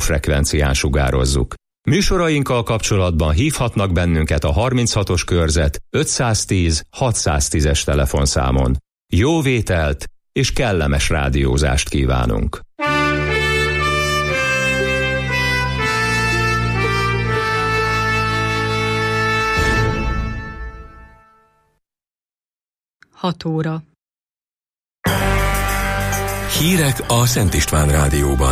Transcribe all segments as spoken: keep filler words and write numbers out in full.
rádiófrekvencián sugározzuk. Műsorainkkal kapcsolatban hívhatnak bennünket a harminchatos körzet ötszáztíz hatszáztízes telefonszámon. Jó vételt és kellemes rádiózást kívánunk! hat óra. Hírek a Szent István Rádióban.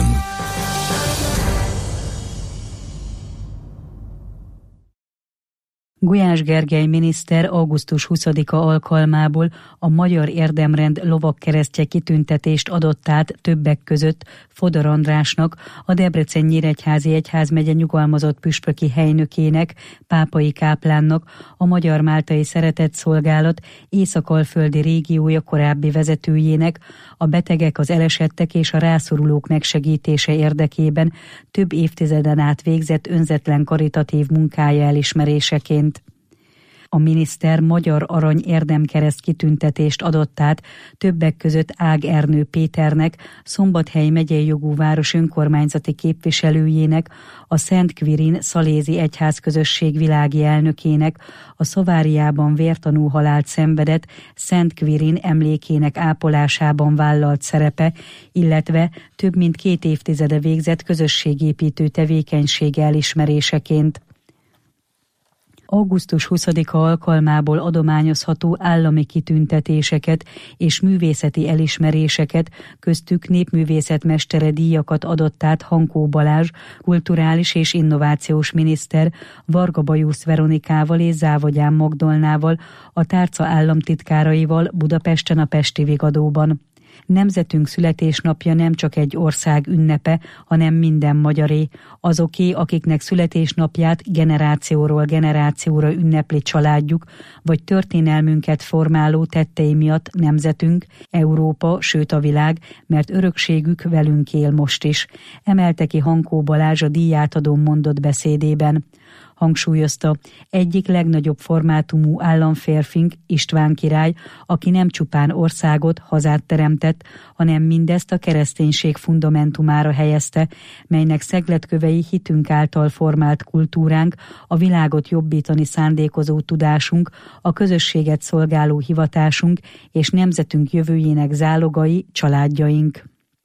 Gulyás Gergely miniszter augusztus huszadika alkalmából a Magyar Érdemrend lovagkeresztje kitüntetést adott át többek között Fodor Andrásnak, a Debrecen-Nyíregyházi Egyházmegye nyugalmazott püspöki helynökének, pápai káplánnak, a Magyar Máltai Szeretetszolgálat Észak-Alföldi régiója korábbi vezetőjének, a betegek, az elesettek és a rászorulók megsegítése érdekében több évtizeden át végzett önzetlen karitatív munkája elismeréseként. A miniszter Magyar Arany Érdemkereszt kitüntetést adott át többek között Ág Ernő Péternek, Szombathely megyei jogú város önkormányzati képviselőjének, a Szent Quirin szalézi egyházközösség világi elnökének, a Szaváriában vértanú halált szenvedett Szent Quirin emlékének ápolásában vállalt szerepe, illetve több mint két évtizede végzett közösségépítő tevékenysége elismeréseként. augusztus huszadika alkalmából adományozható állami kitüntetéseket és művészeti elismeréseket, köztük népművészetmestere díjakat adott át Hankó Balázs, kulturális és innovációs miniszter, Varga Bajusz Veronikával és Závogyán Magdolnával, a tárca államtitkáraival Budapesten a Pesti Vigadóban. Nemzetünk születésnapja nem csak egy ország ünnepe, hanem minden magyaré. Azoké, akiknek születésnapját generációról generációra ünnepli családjuk, vagy történelmünket formáló tettei miatt nemzetünk, Európa, sőt a világ, mert örökségük velünk él most is. Emelte ki Hankó Balázs a díjátadón mondott beszédében. Hangsúlyozta, egyik legnagyobb formátumú államférfink, István király, aki nem csupán országot, hazát teremtett, hanem mindezt a kereszténység fundamentumára helyezte, melynek szegletkövei hitünk által formált kultúránk, a világot jobbítani szándékozó tudásunk, a közösséget szolgáló hivatásunk és nemzetünk jövőjének zálogai, családjaink.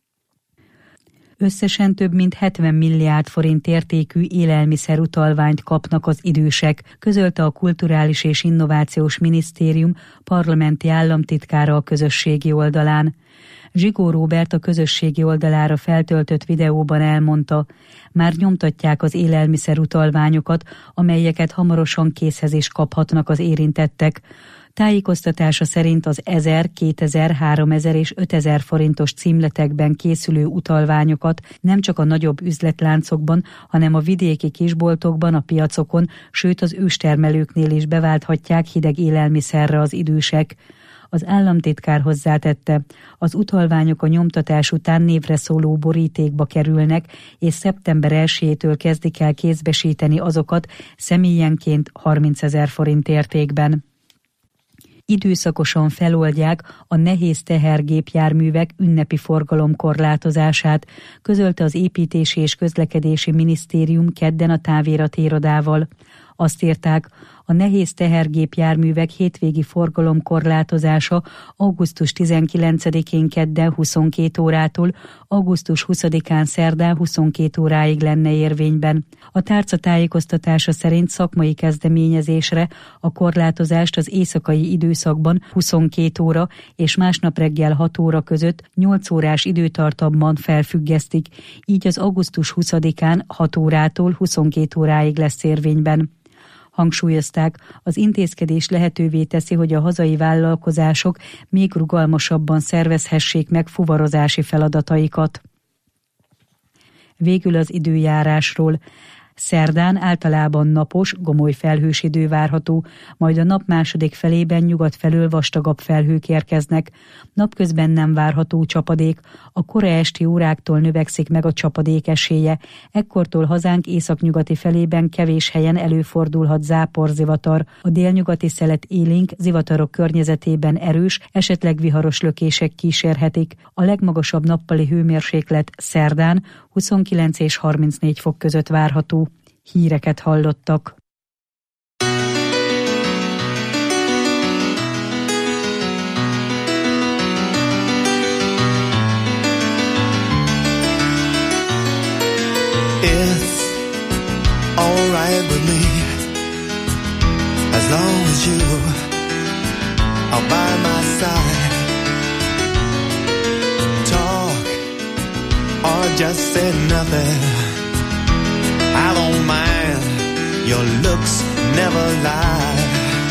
Összesen több mint hetven milliárd forint értékű élelmiszerutalványt kapnak az idősek, közölte a Kulturális és Innovációs Minisztérium parlamenti államtitkára a közösségi oldalán. Zsigó Róbert a közösségi oldalára feltöltött videóban elmondta, már nyomtatják az élelmiszerutalványokat, amelyeket hamarosan készhez is kaphatnak az érintettek. Tájékoztatása szerint az ezer, kétezer, háromezer és ötezer forintos címletekben készülő utalványokat nem csak a nagyobb üzletláncokban, hanem a vidéki kisboltokban, a piacokon, sőt az őstermelőknél is beválthatják hideg élelmiszerre az idősek. Az államtitkár hozzátette, az utalványok a nyomtatás után névre szóló borítékba kerülnek, és szeptember elsejétől kezdik el kézbesíteni azokat személyenként harmincezer forint értékben. Időszakosan feloldják a nehéz tehergépjárművek ünnepi forgalomkorlátozását, közölte az Építési és Közlekedési Minisztérium kedden a távirat irodával. Azt írták, a nehéz tehergépjárművek hétvégi forgalomkorlátozása augusztus tizenkilencedikén kedden huszonkét órától, augusztus huszadikán szerdán huszonkét óráig lenne érvényben. A tárca tájékoztatása szerint szakmai kezdeményezésre a korlátozást az éjszakai időszakban huszonkét óra és másnap reggel hat óra között nyolc órás időtartamban felfüggesztik, így az augusztus huszadikán hat órától huszonkét óráig lesz érvényben. Hangsúlyozták, az intézkedés lehetővé teszi, hogy a hazai vállalkozások még rugalmasabban szervezhessék meg fuvarozási feladataikat. Végül az időjárásról. Szerdán általában napos, gomoly felhős idő várható, majd a nap második felében nyugat felől vastagabb felhők érkeznek. Napközben nem várható csapadék, a kora esti óráktól növekszik meg a csapadék esélye. Ekkortól hazánk északnyugati felében kevés helyen előfordulhat záporzivatar. A délnyugati szelet élénk, zivatarok környezetében erős, esetleg viharos lökések kísérhetik. A legmagasabb nappali hőmérséklet szerdán huszonkilenc és harmincnégy fok között várható. Híreket hallottak. It's alright with me, as long as you are by my side. Talk or just say nothing, I don't mind, your looks never lie.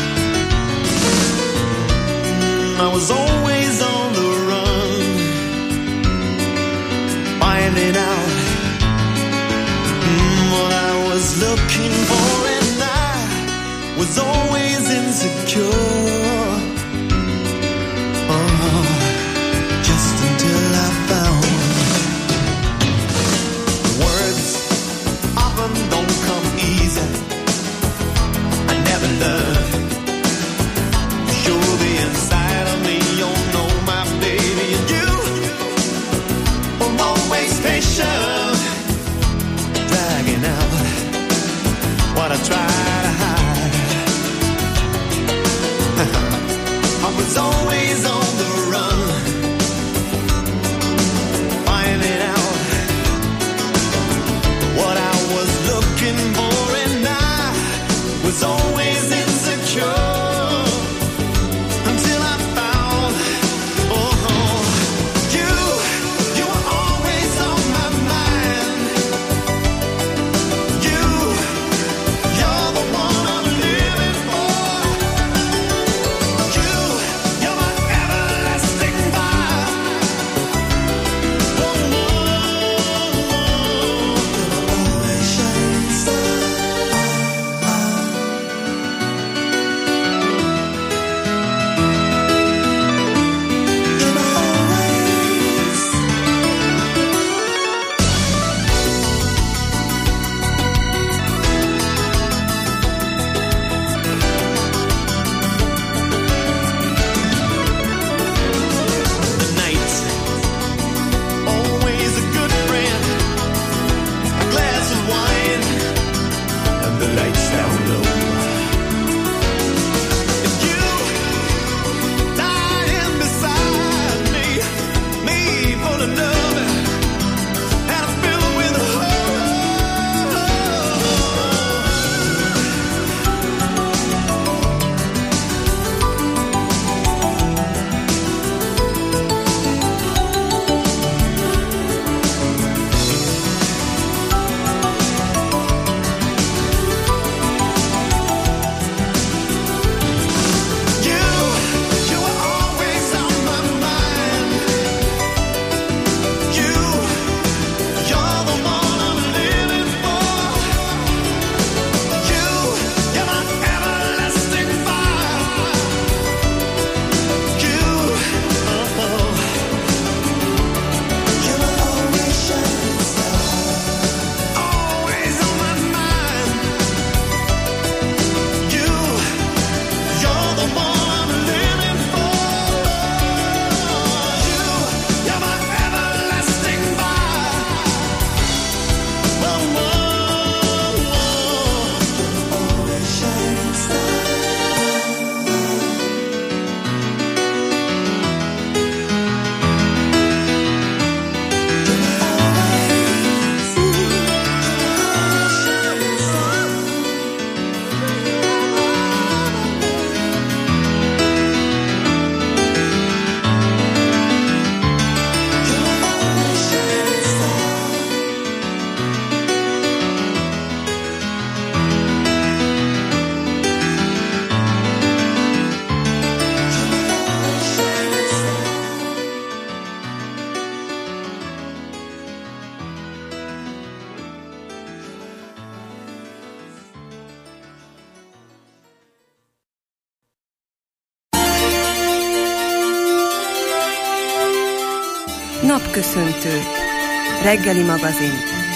I was always on the run, finding out mm, what I was looking for, and I was always insecure. Oh, just until I found words often don't come easy. I never learned to show the inside of me. You know my baby, and you were always patient, dragging out what I try to hide. Napköszöntő. Reggeli magazin.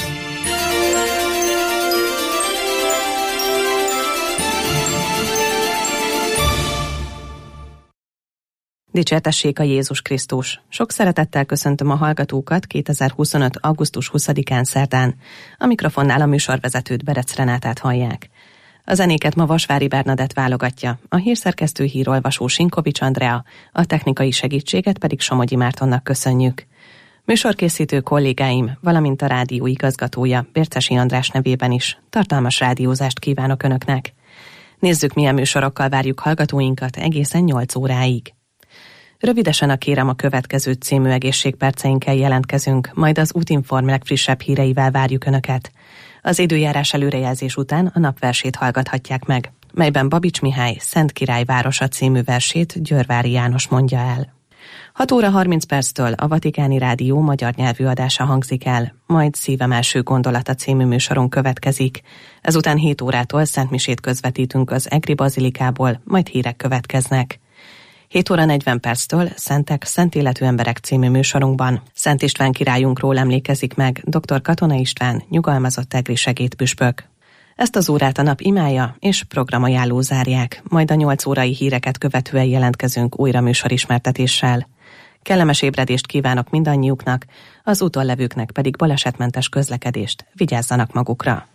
Dicsértessék a Jézus Krisztus! Sok szeretettel köszöntöm a hallgatókat kétezer-huszonöt. augusztus huszadikán szerdán. A mikrofonnál a műsorvezetőt, Berec Renátát hallják. A zenéket ma Vasvári Bernadett válogatja, a hírszerkesztő hírolvasó Sinkovics Andrea, a technikai segítséget pedig Somogyi Mártonnak köszönjük. Műsorkészítő kollégáim, valamint a rádió igazgatója, Bércesi András nevében is tartalmas rádiózást kívánok Önöknek. Nézzük, milyen műsorokkal várjuk hallgatóinkat egészen nyolc óráig. Rövidesen a Kérem a következő című egészségperceinkkel jelentkezünk, majd az Útinform legfrissebb híreivel várjuk Önöket. Az időjárás előrejelzés után a napversét hallgathatják meg, melyben Babics Mihály Szent Király városa című versét Győrvári János mondja el. hat óra harminc perctől a Vatikáni Rádió magyar nyelvű adása hangzik el, majd Szívem első gondolata című műsorunk következik. Ezután hét órától szentmisét közvetítünk az Egri Bazilikából, majd hírek következnek. hét óra negyven perctől Szentek, Szent Életű Emberek című műsorunkban Szent István királyunkról emlékezik meg dr. Katona István, nyugalmazott egri segédpüspök. Ezt az órát a nap imája és programajánló zárják, majd a nyolc órai híreket követően jelentkezünk újra műsorismertetéssel. Kellemes ébredést kívánok mindannyiuknak, az úton levőknek pedig balesetmentes közlekedést, vigyázzanak magukra!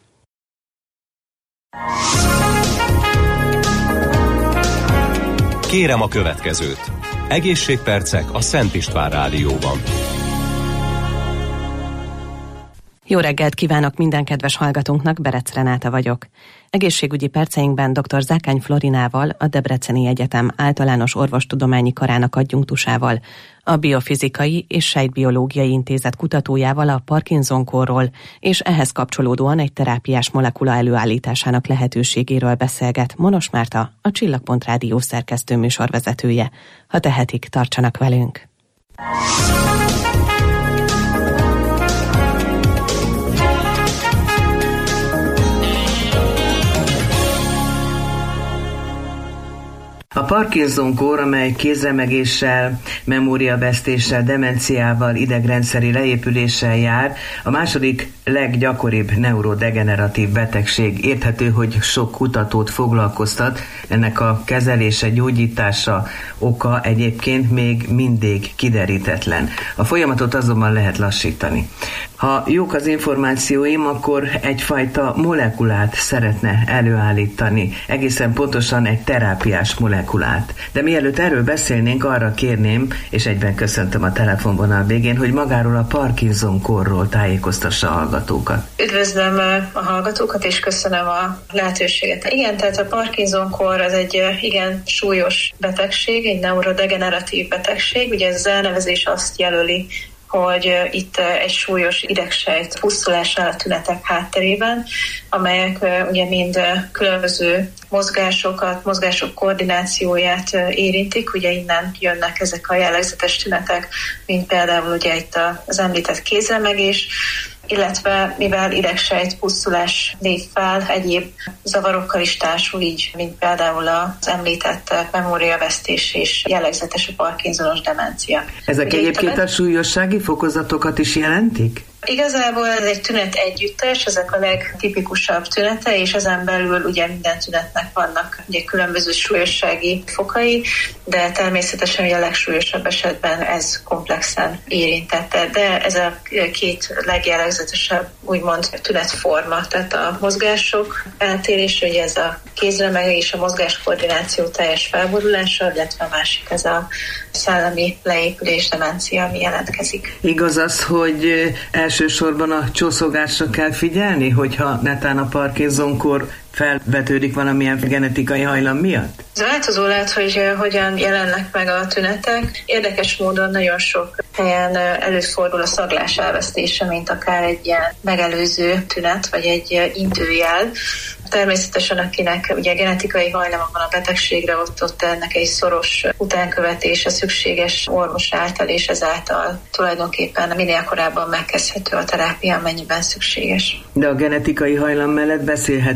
Kérem a következőt. Egészségpercek a Szent István Rádióban. Jó reggelt kívánok minden kedves hallgatónknak, Berec Renáta vagyok. Egészségügyi perceinkben dr. Zákány Florinával, a Debreceni Egyetem Általános Orvostudományi Karának adjunktusával, a Biofizikai és Sejtbiológiai Intézet kutatójával a Parkinson-kórról és ehhez kapcsolódóan egy terápiás molekula előállításának lehetőségéről beszélget Monos Márta, a Csillagpont Rádió szerkesztő műsorvezetője. Ha tehetik, tartsanak velünk! A Parkinson-kór, amely kézremegéssel, memóriavesztéssel, demenciával, idegrendszeri leépüléssel jár, a második leggyakoribb neurodegeneratív betegség. Érthető, hogy sok kutatót foglalkoztat, ennek a kezelése, gyógyítása oka egyébként még mindig kiderítetlen. A folyamatot azonban lehet lassítani. Ha jók az információim, akkor egyfajta molekulát szeretne előállítani, egészen pontosan egy terápiás molekulát. De mielőtt erről beszélnénk, arra kérném, és egyben köszöntöm a telefonvonal végén, hogy magáról a Parkinson-kórról tájékoztassa a hallgatókat. Üdvözlöm a hallgatókat, és köszönöm a lehetőséget. Igen, tehát a Parkinson-kór az egy igen súlyos betegség, egy neurodegeneratív betegség. Ugye ez az elnevezés azt jelöli, hogy itt egy súlyos idegsejt pusztulás áll a tünetek hátterében, amelyek ugye mind különböző mozgásokat, mozgások koordinációját érintik, ugye innen jönnek ezek a jellegzetes tünetek, mint például ugye itt az említett kézremegés, illetve mivel idegsejt pusztulás lép fel, egyéb zavarokkal is társul, így, mint például az említett memóriavesztés és jellegzetes a Parkinsonos demencia. Ezek ugye egyébként a, a súlyossági fokozatokat is jelentik? Igazából ez egy tünet együttes, ezek a legtipikusabb tünete, és ezen belül ugye minden tünetnek vannak ugye különböző súlyossági fokai, de természetesen ugye a legsúlyosabb esetben ez komplexen érintette. De ez a két legjellegzetesebb úgymond tünetforma, tehát a mozgások eltérése, ugye ez a kézremegés, a mozgáskoordináció teljes felborulása, illetve a másik ez a szellemi leépülés, demencia, ami jelentkezik. Igaz az, hogy elsősorban a csószogásra kell figyelni, hogyha netán a Parkinson-kór felvetődik valamilyen genetikai hajlam miatt? Ez változó lehet, hogy hogyan jelennek meg a tünetek. Érdekes módon nagyon sok helyen előfordul a szaglás elvesztése, mint akár egy ilyen megelőző tünet, vagy egy intőjel. Természetesen akinek ugye genetikai hajlama van a betegségre, ott, ott ennek egy szoros utánkövetése szükséges orvos által, és ezáltal tulajdonképpen minél korábban megkezdhető a terápia, amennyiben szükséges. De a genetikai hajlam mellett beszélhetünk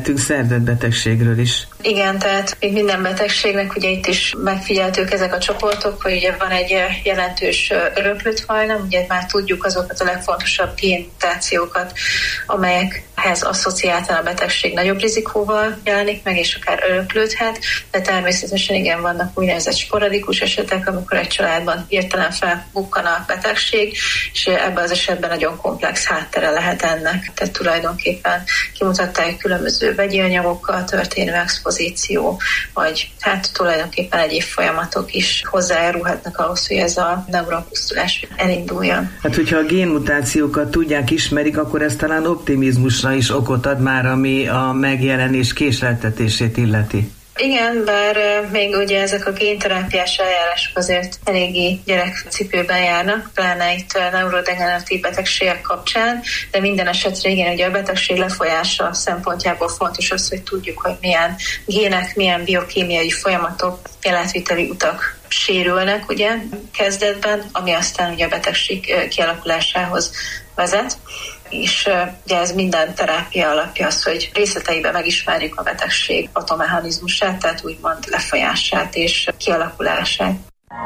szerzett betegségről is. Igen, tehát mint minden betegségnek, ugye itt is megfigyeltük ezek a csoportok, hogy ugye van egy jelentős öröklött hajlam, ugye már tudjuk azokat a legfontosabb génmutációkat, amelyekhez asszociáltan a betegség nagyobb rizikóval jelenik meg, és akár öröklődhet, de természetesen igen, vannak úgynevezett sporadikus esetek, amikor egy családban hirtelen felbukkan a betegség, és ebben az esetben nagyon komplex háttere lehet ennek. Tehát tulajdonképpen kimutatták különböző vegyi anyagokkal történő expozíció, vagy hát tulajdonképpen egyéb folyamatok is hozzájárulhatnak ahhoz, hogy ez a neuropusztulás elinduljon. Hát, hogyha a génmutációkat tudják, ismerik, akkor ez talán optimizmusra is okot ad már, ami a megjelenés késleltetését illeti. Igen, bár még ugye ezek a génterápiás eljárások azért eléggé gyerekcipőben járnak, pláne itt a neurodegeneratív betegségek kapcsán, de minden esetre igen, ugye a betegség lefolyása szempontjából fontos az, hogy tudjuk, hogy milyen gének, milyen biokémiai folyamatok, életviteli utak sérülnek ugye kezdetben, ami aztán ugye a betegség kialakulásához vezet. És ugye ez minden terápia alapja az, hogy részleteiben megismerjük a betegség patomechanizmusát, tehát úgymond lefolyását és kialakulását.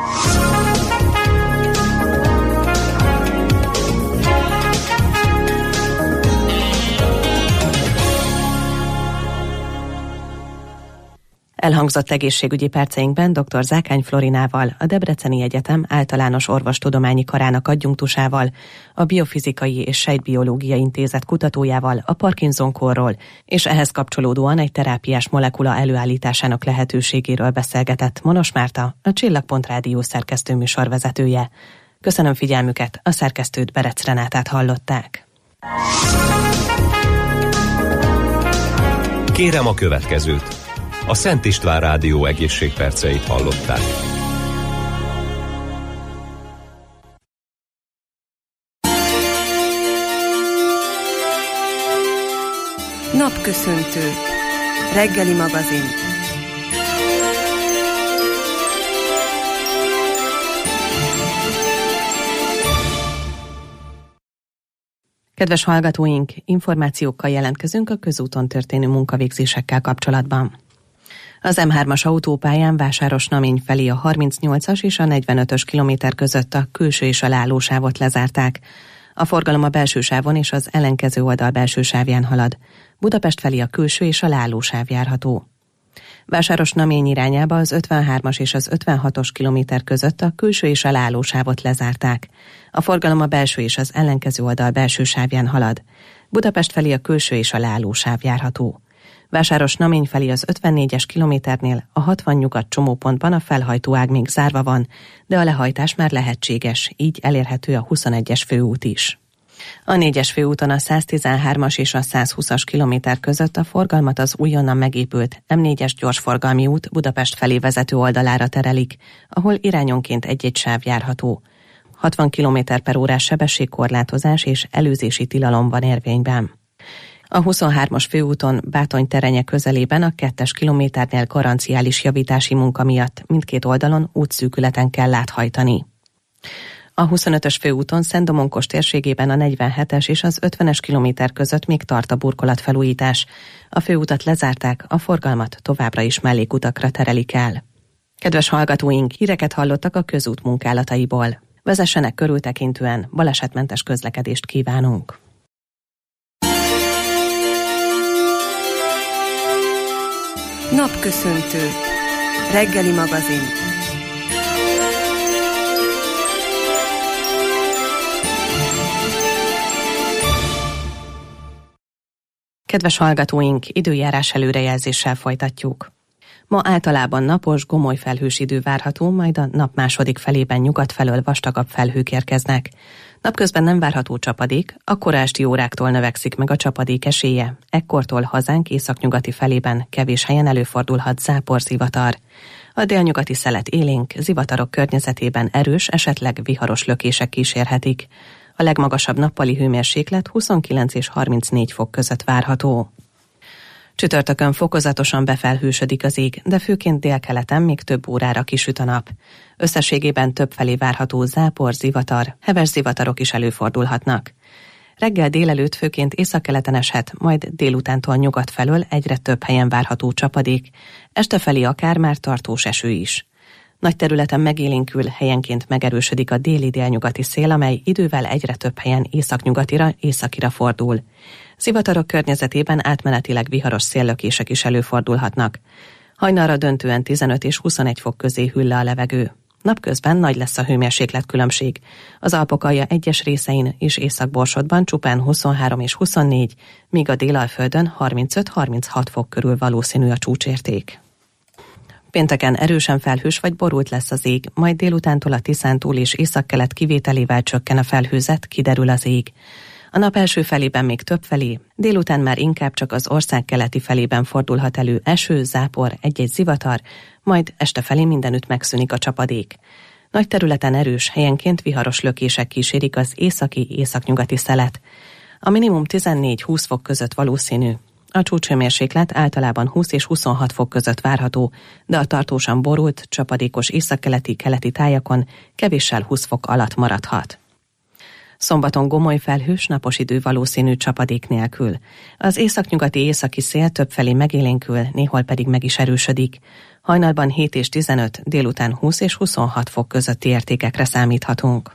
Elhangzott egészségügyi perceinkben dr. Zákány Florinával, a Debreceni Egyetem Általános Orvostudományi Karának adjunktusával, a Biofizikai és Sejtbiológiai Intézet kutatójával a Parkinson-kórról, és ehhez kapcsolódóan egy terápiás molekula előállításának lehetőségéről beszélgetett Monos Márta, a Csillagpont Rádió szerkesztő műsorvezetője. Köszönöm figyelmüket, a szerkesztőt, Berec Renátát hallották. Kérem a következőt. A Szent István Rádió egészségperceit hallották. Napköszöntő. Reggeli magazin. Kedves hallgatóink, információkkal jelentkezünk a közúton történő munkavégzésekkel kapcsolatban. Az em hármas autópályán Vásáros-Namény felé a harmincnyolcas és a negyvenötös kilométer között a külső és a leállósávot lezárták. A forgalom a belső sávon és az ellenkező oldal belső sávján halad. Budapest felé a külső és a leállósáv járható. Vásáros-Namény irányába az ötvenhármas és az ötvenhatos kilométer között a külső és a leállósávot lezárták. A forgalom a belső és az ellenkező oldal belső sávján halad. Budapest felé a külső és a leállósáv járható. Vásáros-Namény felé az ötvennégyes kilométernél a hatvan nyugat csomópontban a felhajtóág még zárva van, de a lehajtás már lehetséges, így elérhető a huszonegyes főút is. A négyes főúton a száztizenhármas és a százhúszas kilométer között a forgalmat az újonnan megépült em négyes gyorsforgalmi út Budapest felé vezető oldalára terelik, ahol irányonként egy-egy sáv járható. hatvan kilométer per órás sebességkorlátozás és előzési tilalom van érvényben. A huszonhármas főúton Bátony-Terenye közelében a kettes kilométernél garanciális javítási munka miatt mindkét oldalon útszűkületen kell áthajtani. A huszonötös főúton Szent-Domonkos térségében a negyvenhetes és az ötvenes kilométer között még tart a burkolatfelújítás. A főutat lezárták, a forgalmat továbbra is mellékutakra terelik el. Kedves hallgatóink, híreket hallottak a közút munkálataiból. Vezessenek körültekintően, balesetmentes közlekedést kívánunk! Napköszöntő. Reggeli magazin. Kedves hallgatóink, időjárás előrejelzéssel folytatjuk. Ma általában napos, gomoly felhős idő várható, majd a nap második felében nyugat felől vastagabb felhők érkeznek. Napközben nem várható csapadék, a kora esti óráktól növekszik meg a csapadék esélye. Ekkortól hazánk északnyugati felében kevés helyen előfordulhat záporzivatar. A délnyugati szelet élénk, zivatarok környezetében erős, esetleg viharos lökések kísérhetik. A legmagasabb nappali hőmérséklet huszonkilenc és harmincnégy fok között várható. Csütörtökön fokozatosan befelhősödik az ég, de főként délkeleten még több órára kisüt a nap. Összességében többfelé várható zápor, zivatar, heves zivatarok is előfordulhatnak. Reggel délelőtt főként északkeleten eshet, majd délutántól nyugat felől egyre több helyen várható csapadék, este felé akár már tartós eső is. Nagy területen megélénkül, helyenként megerősödik a déli-délnyugati szél, amely idővel egyre több helyen északnyugatira, északira fordul. Zivatarok környezetében átmenetileg viharos széllökések is előfordulhatnak. Hajnalra döntően tizenöt és huszonegy fok közé hűl le a levegő. Napközben nagy lesz a hőmérséklet különbség. Az Alpok alja egyes részein és Észak-Borsodban csupán huszonhárom és huszonnégy, míg a Délalföldön harmincöt-harminchat fok körül valószínű a csúcsérték. Pénteken erősen felhős vagy borult lesz az ég, majd délutántól a Tiszántúl és északkelet kivételével csökken a felhőzet, kiderül az ég. A nap első felében még több felé, délután már inkább csak az ország keleti felében fordulhat elő eső, zápor, egy-egy zivatar, majd este felé mindenütt megszűnik a csapadék. Nagy területen erős, helyenként viharos lökések kísérik az északi-északnyugati szelet. A minimum tizennégy-húsz fok között valószínű. A csúcshőmérséklet általában húsz és huszonhat fok között várható, de a tartósan borult, csapadékos északkeleti keleti tájakon kevéssel húsz fok alatt maradhat. Szombaton gomoly felhős, napos idő valószínű csapadék nélkül. Az északnyugati északi szél többfelé megélénkül, néhol pedig meg is erősödik. Hajnalban hét és tizenöt, délután húsz és huszonhat fok közötti értékekre számíthatunk.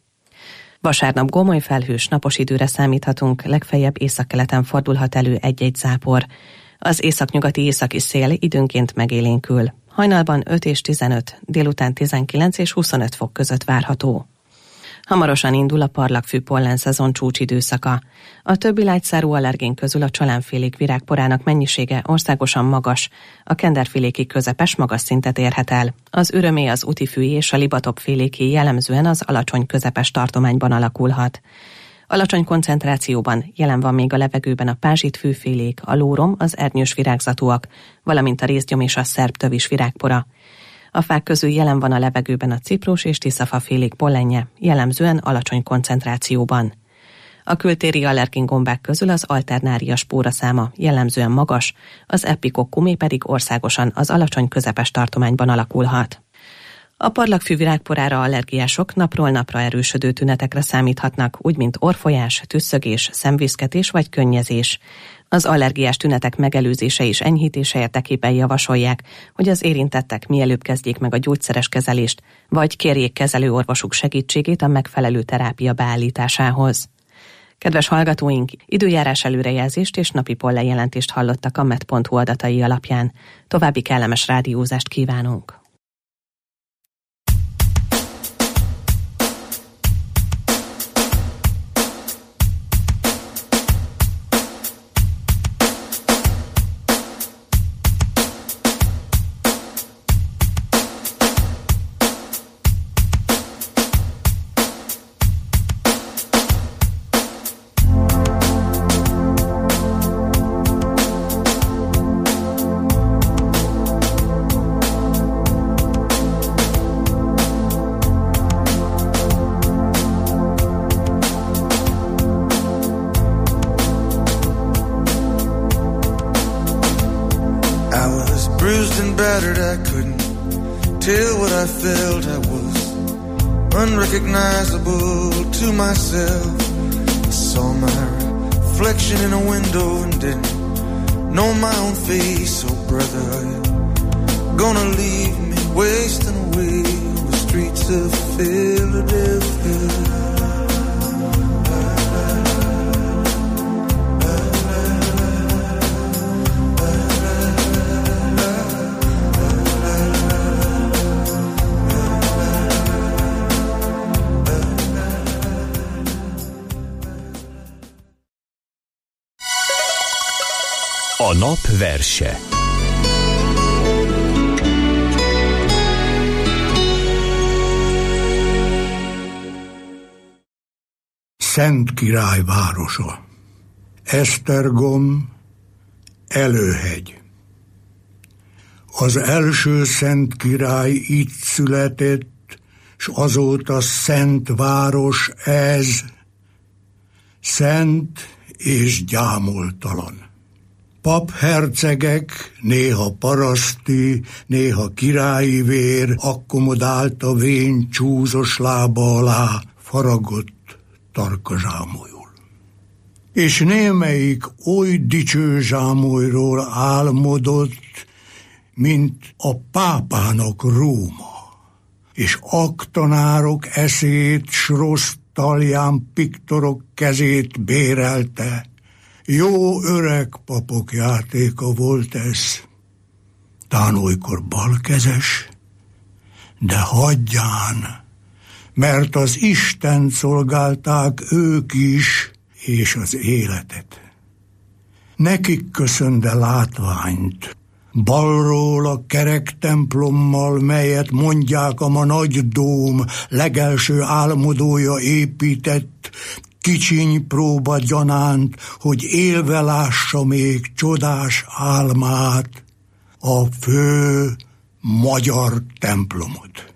Vasárnap gomoly felhős, napos időre számíthatunk, legfeljebb északkeleten fordulhat elő egy-egy zápor. Az északnyugati északi szél időnként megélénkül. Hajnalban öt és tizenöt, délután tizenkilenc és huszonöt fok között várható. Hamarosan indul a parlagfű pollen szezon csúcsidőszaka. A többi lágyszárú allergén közül a csalánfélék virágporának mennyisége országosan magas, a kenderféléki közepes magas szintet érhet el. Az örömé, az utifű és a libatop féléké jellemzően az alacsony közepes tartományban alakulhat. Alacsony koncentrációban jelen van még a levegőben a pázsitfűfélék, a lórom, az ernyős virágzatúak, valamint a rézgyom és a szerbtövis virágpora. A fák közül jelen van a levegőben a ciprus és tiszafafélék pollenje, jellemzően alacsony koncentrációban. A kültéri allergén gombák közül az alternária spóra száma jellemzően magas, az epikokkumé pedig országosan az alacsony közepes tartományban alakulhat. A parlagfű virágporára allergiások napról napra erősödő tünetekre számíthatnak, úgy mint orrfolyás, tüsszögés, szemviszketés vagy könnyezés. Az allergiás tünetek megelőzése és enyhítése érdekében javasolják, hogy az érintettek mielőbb kezdjék meg a gyógyszeres kezelést, vagy kérjék kezelőorvosuk segítségét a megfelelő terápia beállításához. Kedves hallgatóink, időjárás előrejelzést és napi pollenjelentést hallottak a med pont hu adatai alapján. További kellemes rádiózást kívánunk! Unrecognizable to myself. I saw my reflection in a window and didn't know my own face. Oh brother, are you gonna leave me wasting away on the streets of Philadelphia? A nap verse. Szent Király városa. Esztergom, Előhegy. Az első Szent Király itt született, s azóta szent város ez, szent és gyámoltalan. Paphercegek, néha paraszti, néha királyi vér akkomodálta vén csúzos lába alá faragott tarka zsámolyul. és némelyik oly dicső zsámolyról álmodott, mint a pápának Róma, és aktanárok eszét, s rossz talján piktorok kezét bérelte. Jó öreg papok játéka volt ez, tán olykor balkezes, de hagyján, mert az Istent szolgálták ők is, és az életet. Nekik köszönde látványt, balról a kerek templommal, melyet mondják a ma nagy dóm legelső álmodója épített, kicsiny próba gyanánt, hogy élve lássa még csodás álmát, a fő magyar templomot.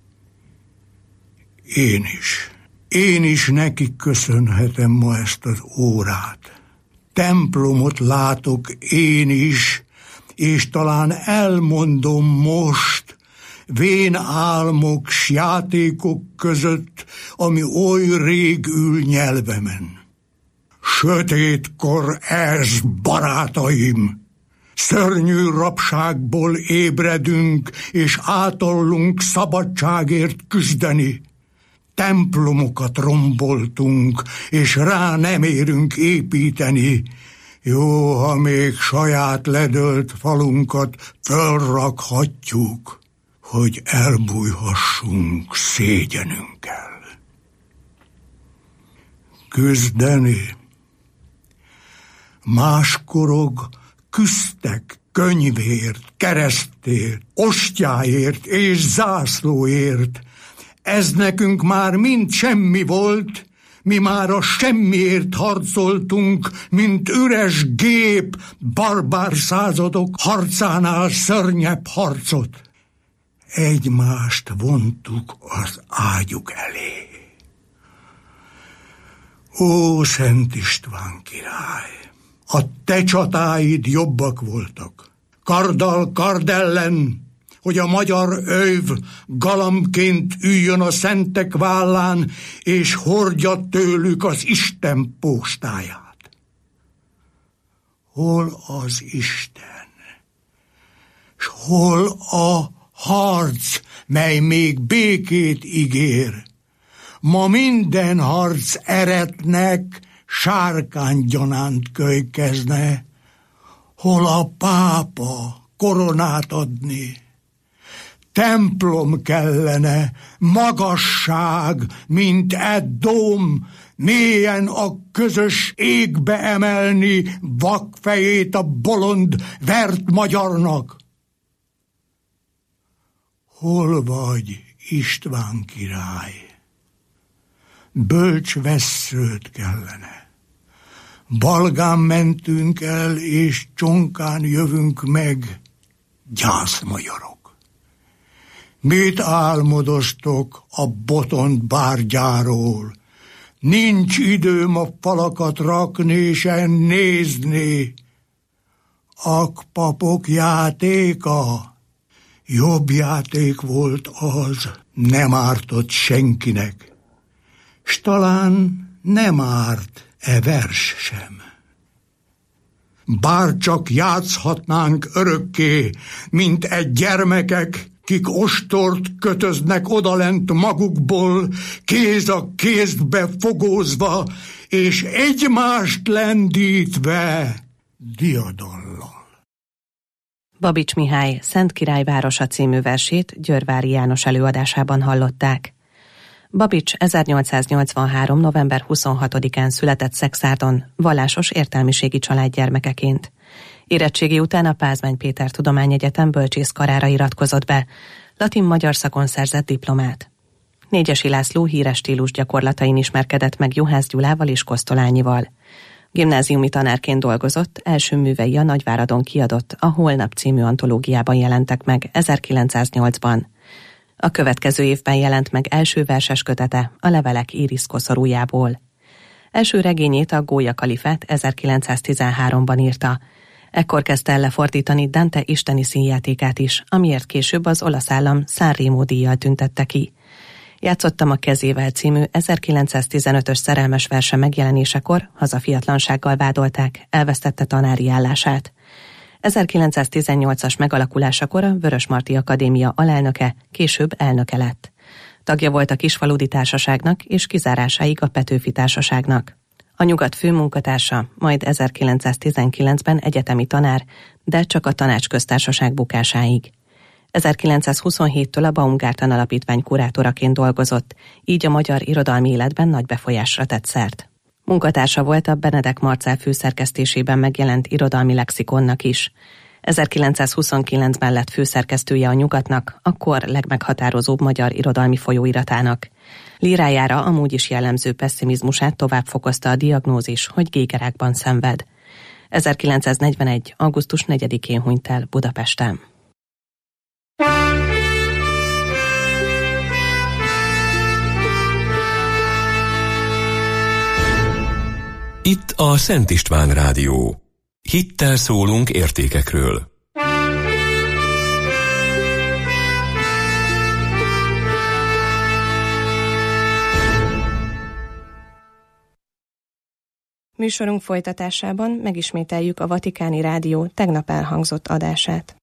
Én is, én is nekik köszönhetem ma ezt az órát. Templomot látok én is, és talán elmondom most, vén álmok s játékok között, ami oly rég ül nyelvemen. Sötétkor ez, barátaim! Szörnyű rabságból ébredünk, és átallunk szabadságért küzdeni. Templomokat romboltunk, és rá nem érünk építeni. Jó, ha még saját ledölt falunkat fölrakhatjuk, hogy elbújhassunk szégyenünkkel. Küzdeni. Máskorog küzdtek könyvért, keresztért, ostjáért és zászlóért. Ez nekünk már mind semmi volt, mi már a semmiért harcoltunk, mint üres gép, barbár századok harcánál szörnyebb harcot. Egymást vontuk az ágyuk elé. Ó, Szent István király! A te csatáid jobbak voltak. Karddal kard ellen, hogy a magyar öjv galambként üljön a szentek vállán, és hordja tőlük az Isten postáját. Hol az Isten? S hol a harc, mely még békét ígér? Ma minden harc eretnek sárkánygyanánt kölykezne. Hol a pápa koronát adni? Templom kellene, magasság, mint e dóm, mélyen a közös égbe emelni vakfejét a bolond vert magyarnak. Hol vagy, István király? Bölcs vesszőt kellene. Balgán mentünk el, és csonkán jövünk meg, gyászmagyarok. Mit álmodoztok a botont bárgyáról? Nincs időm a falakat rakni, se nézni. Ak papok játéka, jobb játék volt az, nem ártott senkinek. S talán nem árt e vers sem. Bár csak játszhatnánk örökké, mint egy gyermekek, kik ostort kötöznek odalent magukból, kéz a kézbe fogózva, és egymást lendítve diadallal. Babics Mihály Szent Király városa című versét Győrvári János előadásában hallották. Babics ezernyolcszáznyolcvanhárom. november huszonhatodikán született Szekszárdon, vallásos értelmiségi család gyermekeként. Érettségi után a Pázmány Péter Tudományegyetem bölcsészkarára iratkozott be, latin-magyar szakon szerzett diplomát. Négyesi László híres stílus gyakorlatain ismerkedett meg Juhász Gyulával és Kosztolányival. Gimnáziumi tanárként dolgozott, első művei a Nagyváradon kiadott A Holnap című antológiában jelentek meg ezerkilencszáznyolcban. A következő évben jelent meg első verses kötete, a Levelek Íris koszorújából. Első regényét, a Gólya Kalifát ezerkilencszáztizenháromban írta. Ekkor kezdte el lefordítani Dante isteni színjátékát is, amiért később az olasz állam Sanremo díjjal tüntette ki. Játszottam a kezével című ezerkilencszáztizenötös szerelmes verse megjelenésekor hazafiatlansággal vádolták, elvesztette tanári állását. ezerkilencszáztizennyolcas megalakulásakor a Vörösmarty Akadémia alelnöke, később elnöke lett. Tagja volt a Kisfaludy Társaságnak és kizárásáig a Petőfi Társaságnak. A Nyugat főmunkatársa, majd ezerkilencszáztizenkilencben egyetemi tanár, de csak a Tanácsköztársaság bukásáig. ezerkilencszázhuszonhéttől a Baumgarten Alapítvány kurátoraként dolgozott, így a magyar irodalmi életben nagy befolyásra tett szert. Munkatársa volt a Benedek Marcell főszerkesztésében megjelent irodalmi lexikonnak is. ezerkilencszázhuszonkilencben lett főszerkesztője a Nyugatnak, akkor legmeghatározóbb magyar irodalmi folyóiratának. Lírájára amúgy is jellemző pesszimizmusát tovább fokozta a diagnózis, hogy gégerákban szenved. ezerkilencszáznegyvenegy. augusztus negyedikén hunyt el Budapesten. Itt a Szent István Rádió. Hittel szólunk értékekről. Műsorunk folytatásában megismételjük a Vatikáni Rádió tegnap elhangzott adását.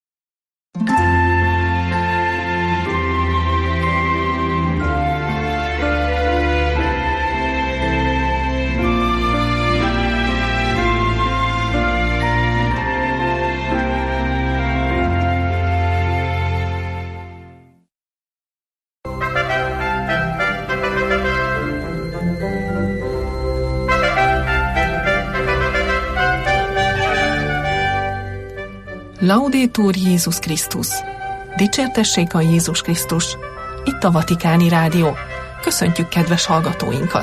Laudetur Jézus Krisztus! Dicsértessék a Jézus Krisztus! Itt a Vatikáni Rádió. Köszöntjük kedves hallgatóinkat!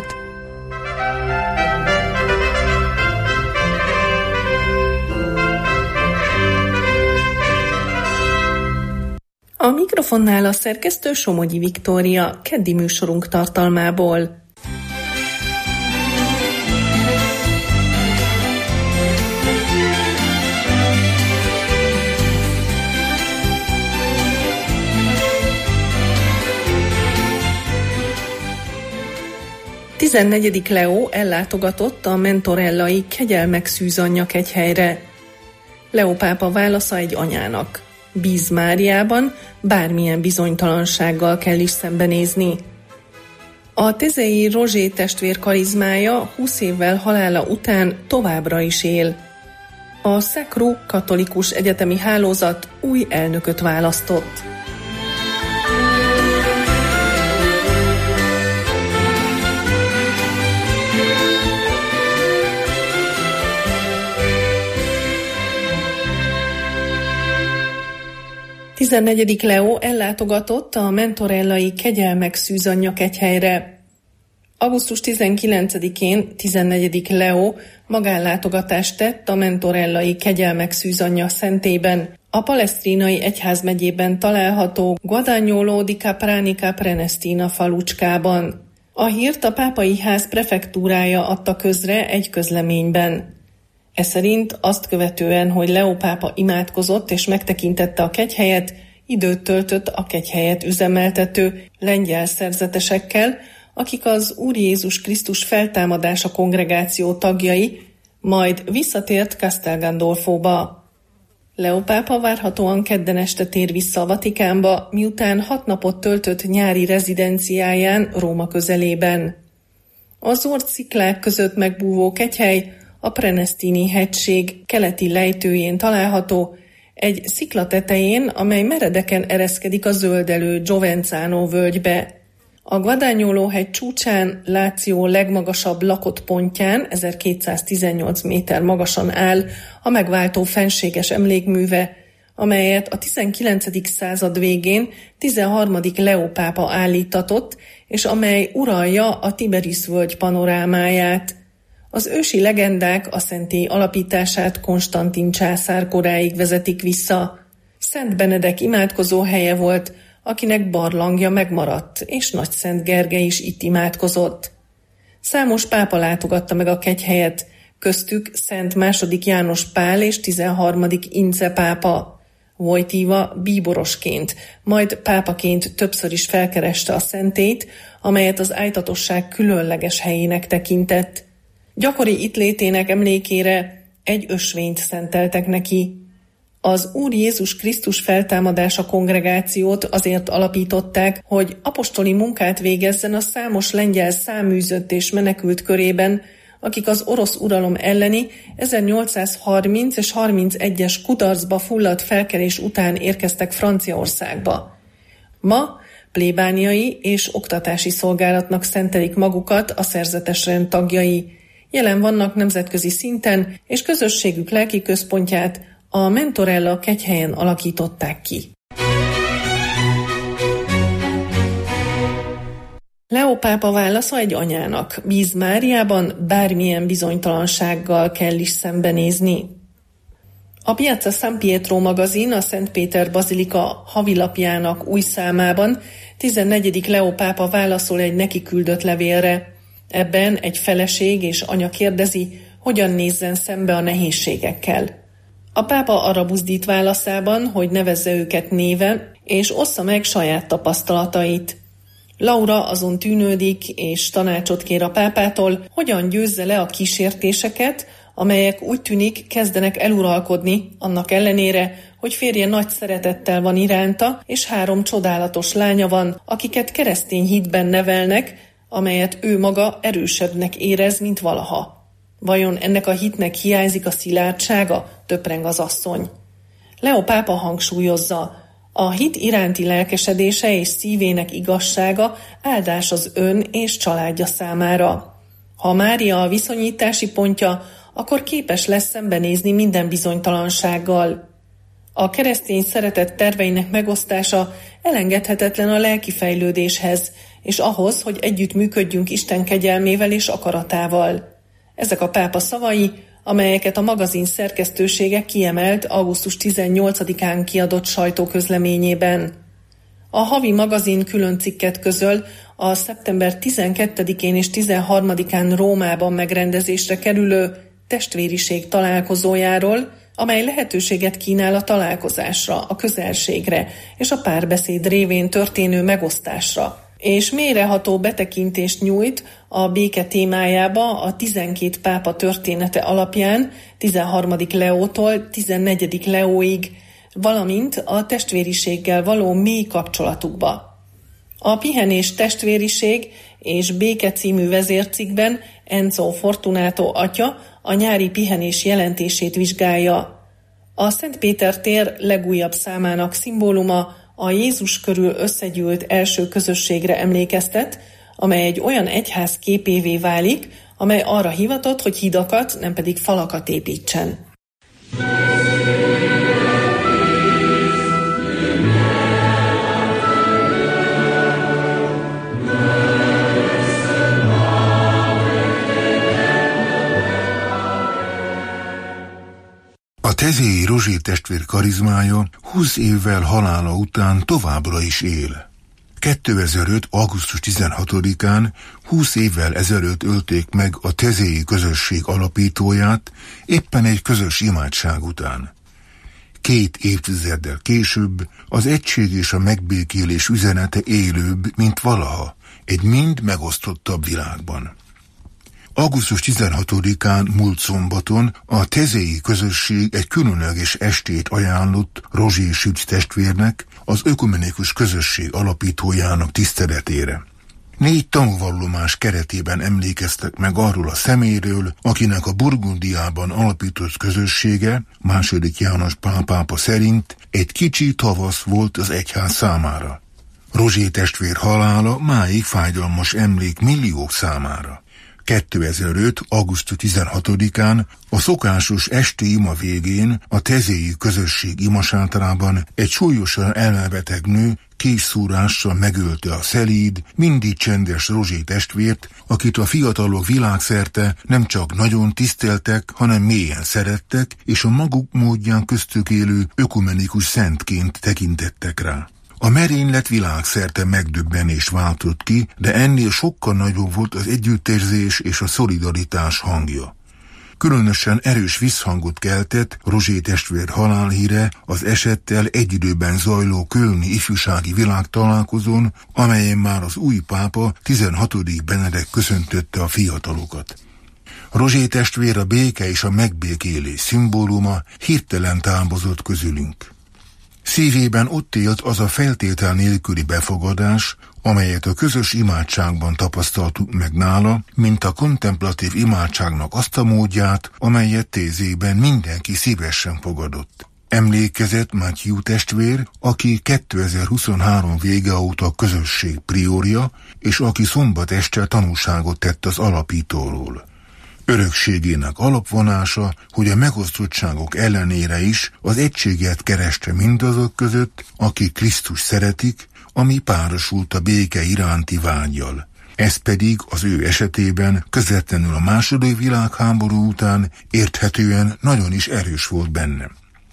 A mikrofonnál a szerkesztő Somogyi Viktória, keddi műsorunk tartalmából. tizennegyedik Leó ellátogatott a mentorellai Kegyelmek Szűzanyja kegyhelyre. Leó pápa válasza egy anyának: bíz Máriában, bármilyen bizonytalansággal kell is szembenézni. A Tezei Rozsé testvér karizmája húsz évvel halála után továbbra is él. A Sacru katolikus egyetemi hálózat új elnököt választott. tizennegyedik Leó ellátogatott a mentorellai Kegyelmek Szűzanyja kegyhelyre. augusztus tizenkilencedikén tizennegyedik Leó magánlátogatást tett a mentorellai Kegyelmek Szűzanyja szentében, a palestrínai egyházmegyében található Guadagnolo di Capranica Prenestina falucskában. A hírt a pápai ház prefektúrája adta közre egy közleményben. Eszerint azt követően, hogy Leó pápa imádkozott és megtekintette a kegyhelyet, időt töltött a kegyhelyet üzemeltető lengyel szerzetesekkel, akik az Úr Jézus Krisztus feltámadása kongregáció tagjai, majd visszatért Castel Gandolfóba. Leó pápa várhatóan kedden este tér vissza a Vatikánba, miután hat napot töltött nyári rezidenciáján Róma közelében. Az Zord sziklák között megbúvó kegyhely a Prenestini hegység keleti lejtőjén található, egy szikla tetején, amely meredeken ereszkedik a zöldelő Giovenzano völgybe. A Guadagnolo hegy csúcsán, Láció legmagasabb lakott pontján, ezerkétszáztizennyolc méter magasan áll a megváltó fenséges emlékműve, amelyet a tizenkilencedik század végén tizenharmadik Leó pápa állítatott, és amely uralja a Tiberis völgy panorámáját. Az ősi legendák a szentély alapítását Konstantin császár koráig vezetik vissza. Szent Benedek imádkozó helye volt, akinek barlangja megmaradt, és Nagy Szent Gergely is itt imádkozott. Számos pápa látogatta meg a kegyhelyet, köztük Szent második János Pál és tizenharmadik Ince pápa. Wojtyła bíborosként, majd pápaként többször is felkereste a szentélyt, amelyet az ájtatosság különleges helyének tekintett. Gyakori itt létének emlékére egy ösvényt szenteltek neki. Az Úr Jézus Krisztus feltámadása kongregációt azért alapították, hogy apostoli munkát végezzen a számos lengyel száműzött és menekült körében, akik az orosz uralom elleni ezernyolcszázharminc és harmincegyes kudarcba fulladt felkelés után érkeztek Franciaországba. Ma plébániai és oktatási szolgálatnak szentelik magukat a szerzetes rend tagjai. Jelen vannak nemzetközi szinten, és közösségük lelki központját a Mentorella kegyhelyen alakították ki. Leó pápa válasza egy anyának: bíz Máriában, bármilyen bizonytalansággal kell is szembenézni. A Piazza San Pietro magazin a Szent Péter Bazilika havilapjának új számában tizennegyedik Leó pápa válaszol egy neki küldött levélre. Ebben egy feleség és anya kérdezi, hogyan nézzen szembe a nehézségekkel. A pápa arra buzdít válaszában, hogy nevezze őket néven, és ossza meg saját tapasztalatait. Laura azon tűnődik, és tanácsot kér a pápától, hogyan győzze le a kísértéseket, amelyek úgy tűnik kezdenek eluralkodni, annak ellenére, hogy férje nagy szeretettel van iránta, és három csodálatos lánya van, akiket keresztény hitben nevelnek, amelyet ő maga erősebbnek érez, mint valaha. Vajon ennek a hitnek hiányzik a szilárdsága? Töpreng az asszony. Leó pápa hangsúlyozza, a hit iránti lelkesedése és szívének igazsága áldás az ön és családja számára. Ha Mária a viszonyítási pontja, akkor képes lesz szembenézni minden bizonytalansággal. A keresztény szeretet terveinek megosztása elengedhetetlen a lelki fejlődéshez, és ahhoz, hogy együtt működjünk Isten kegyelmével és akaratával. Ezek a pápa szavai, amelyeket a magazin szerkesztősége kiemelt augusztus tizennyolcadikán kiadott sajtóközleményében. A havi magazin külön cikket közöl a szeptember tizenkettedikén és tizenharmadikán Rómában megrendezésre kerülő testvériség találkozójáról, amely lehetőséget kínál a találkozásra, a közelségre és a párbeszéd révén történő megosztásra, és mélyreható betekintést nyújt a béke témájába a tizenkét pápa története alapján, tizenharmadik Leótól tizennegyedik Leóig, valamint a testvériséggel való mély kapcsolatukba. A Pihenés, testvériség és béke című vezércikkben Enzo Fortunato atya a nyári pihenés jelentését vizsgálja. A Szent Péter tér legújabb számának szimbóluma a Jézus körül összegyűlt első közösségre emlékeztet, amely egy olyan egyház képévé válik, amely arra hivatott, hogy hidakat, nem pedig falakat építsen. A Thezéi Rozsé testvér karizmája húsz évvel halála után továbbra is él. kétezer-öt. augusztus tizenhatodikán húsz évvel ezelőtt ölték meg a Thezéi közösség alapítóját, éppen egy közös imádság után. Két évtizeddel később az egység és a megbékélés üzenete élőbb, mint valaha, egy mind megosztottabb világban. augusztus tizenhatodikán múlt szombaton a Thezéi közösség egy különleges estét ajánlott Rozsé Sütz testvérnek, az ökumenikus közösség alapítójának tiszteletére. Négy tanúvallomás keretében emlékeztek meg arról a személyről, akinek a Burgundiában alapított közössége, második János Pál pápa szerint egy kicsi tavasz volt az egyház számára. Rozsé testvér halála máig fájdalmas emlék milliók számára. kétezer-öt. augusztus tizenhatodikán a szokásos esti ima végén a Thezéi közösség imasátrában egy súlyosan elmebeteg nő készszúrással megölte a szelíd, mindig csendes Rozsé testvért, akit a fiatalok világszerte nem csak nagyon tiszteltek, hanem mélyen szerettek, és a maguk módján köztük élő ökumenikus szentként tekintettek rá. A merénylet világszerte megdöbbenést váltott ki, de ennél sokkal nagyobb volt az együttérzés és a szolidaritás hangja. Különösen erős visszhangot keltett Rozsé testvér halálhíre az esettel egy időben zajló kölni ifjúsági világtalálkozón, amelyen már az új pápa tizenhatodik Benedek köszöntötte a fiatalokat. Rozsé testvér a béke és a megbékélés szimbóluma, hirtelen távozott közülünk. Szívében ott élt az a feltétel nélküli befogadás, amelyet a közös imádságban tapasztaltuk meg nála, mint a kontemplatív imádságnak azt a módját, amelyet Tézében mindenki szívesen fogadott. Emlékezett Matthew testvér, aki kétezer-huszonhárom vége óta a közösség priorja, és aki szombat este tanúságot tett az alapítóról. Örökségének alapvonása, hogy a megosztottságok ellenére is az egységet kereste mindazok között, akik Krisztus szeretik, ami párosult a béke iránti vággyal. Ez pedig az ő esetében közvetlenül a második világháború után érthetően nagyon is erős volt benne.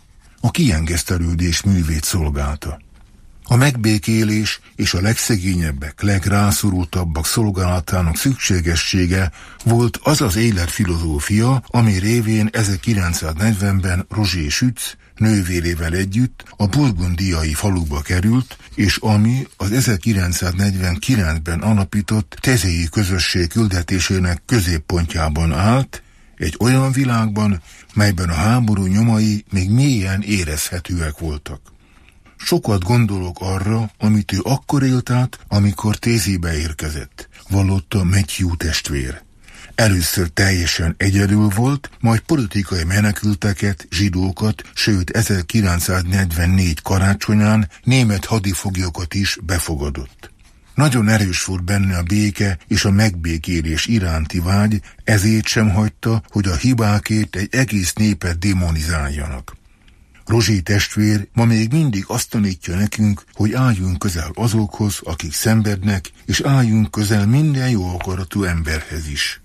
A kiengesztelődés művét szolgálta. A megbékélés és a legszegényebbek, legrászorultabbak szolgálatának szükségessége volt az az életfilozófia, ami révén ezerkilencszáznegyvenben Rozsé Sütz nővérével együtt a burgundiai faluba került, és ami az ezerkilencszáznegyvenkilencben alapított tezéi közösség küldetésének középpontjában állt, egy olyan világban, melyben a háború nyomai még mélyen érezhetőek voltak. Sokat gondolok arra, amit ő akkor élt át, amikor Tézébe érkezett, vallotta Matthew testvér. Először teljesen egyedül volt, majd politikai menekülteket, zsidókat, sőt ezerkilencszáznegyvennégy karácsonyán német hadifoglyokat is befogadott. Nagyon erős volt benne a béke és a megbékélés iránti vágy, ezért sem hagyta, hogy a hibákért egy egész népet démonizáljanak. Rozsé testvér ma még mindig azt tanítja nekünk, hogy álljunk közel azokhoz, akik szenvednek, és álljunk közel minden jó akaratú emberhez is.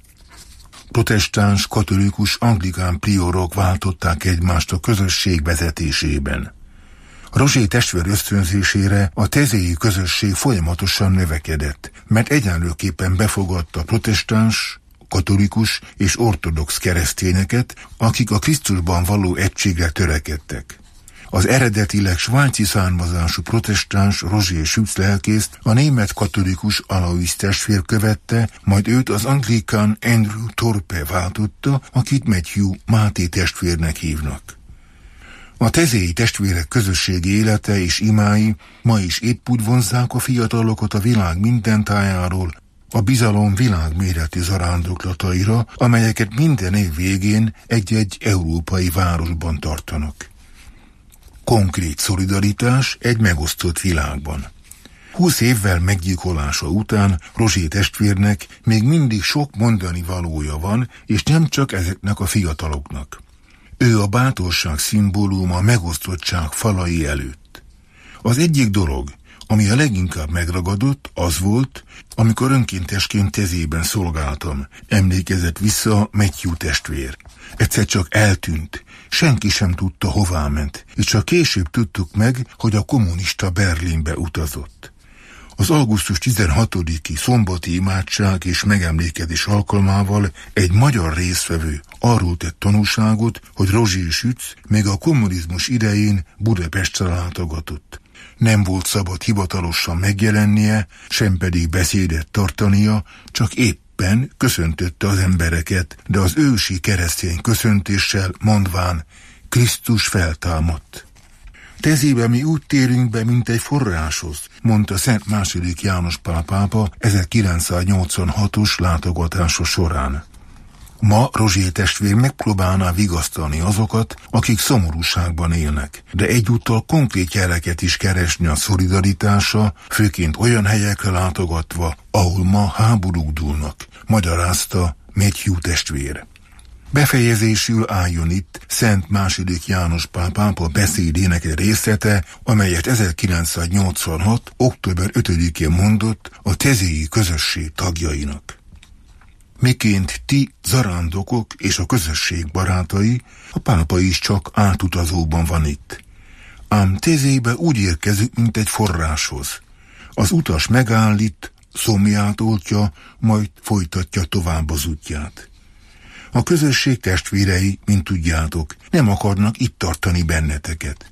Protestáns, katolikus, anglikán priorok váltották egymást a közösség vezetésében. Rozsé testvér ösztönzésére a tezéi közösség folyamatosan növekedett, mert egyenlőképpen befogadta protestáns, katolikus és ortodox keresztényeket, akik a Krisztusban való egységre törekedtek. Az eredetileg svájci származású protestáns Rozsé Sütz lelkészt a német katolikus Alois testvér követte, majd őt az anglikán Andrew Thorpe váltotta, akit Matthew Máté testvérnek hívnak. A tezéi testvérek közösségi élete és imái ma is épp úgy vonzzák a fiatalokat a világ minden tájáról, a bizalom világméretű zarándoklataira, amelyeket minden év végén egy-egy európai városban tartanak. Konkrét szolidaritás egy megosztott világban. Húsz évvel meggyilkolása után Rozsé testvérnek még mindig sok mondani valója van, és nem csak ezeknek a fiataloknak. Ő a bátorság szimbóluma a megosztottság falai előtt. Az egyik dolog, ami a leginkább megragadott, az volt, amikor önkéntesként Tezében szolgáltam, emlékezett vissza Matthew testvér. Egyszer csak eltűnt, senki sem tudta, hová ment, és csak később tudtuk meg, hogy a kommunista Berlinbe utazott. Az augusztus tizenhatodiki szombati imádság és megemlékezés alkalmával egy magyar résztvevő arról tett tanúságot, hogy Rozsé Sütz még a kommunizmus idején Budapestre látogatott. Nem volt szabad hivatalosan megjelennie, sem pedig beszédet tartania, csak éppen köszöntötte az embereket, de az ősi keresztény köszöntéssel mondván, Krisztus feltámadt. Tezében mi úgy térünk be, mint egy forráshoz, mondta Szent második János Pál pápa ezerkilencszáznyolcvanhatos látogatása során. Ma Rozsé testvér megpróbálná vigasztalni azokat, akik szomorúságban élnek, de egyúttal konkrét jeleket is keresni a szolidaritása, főként olyan helyekre látogatva, ahol ma háborúk dúlnak, magyarázta Matthew testvér. Befejezésül álljon itt Szent második János Pál pápa beszédének egy részlete, amelyet ezerkilencszáznyolcvanhat. október ötödikén mondott a tezéi közösség tagjainak. Miként ti zarándokok és a közösség barátai, a pápa is csak átutazóban van itt. Ám Tezébe úgy érkezünk, mint egy forráshoz. Az utas megállít, szomját oltja, majd folytatja tovább az útját. A közösség testvérei, mint tudjátok, nem akarnak itt tartani benneteket.